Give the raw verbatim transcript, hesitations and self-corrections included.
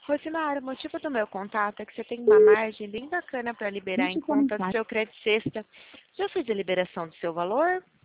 Rosimara, o motivo do meu contato é que você tem uma margem bem bacana para liberar em conta do seu crédito sexta. Já fez a liberação do seu valor?